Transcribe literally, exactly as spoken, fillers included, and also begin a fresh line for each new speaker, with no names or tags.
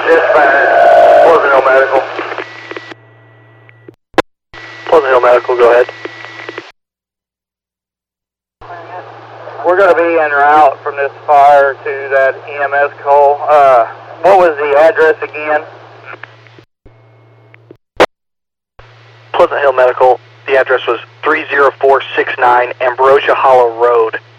Dispatch, Pleasant Hill Medical. Pleasant Hill Medical, go ahead. We're going to be en route from this fire to that E M S call. Uh, what was the address again? Pleasant Hill Medical, the address was three zero four six nine Ambrosia Hollow Road.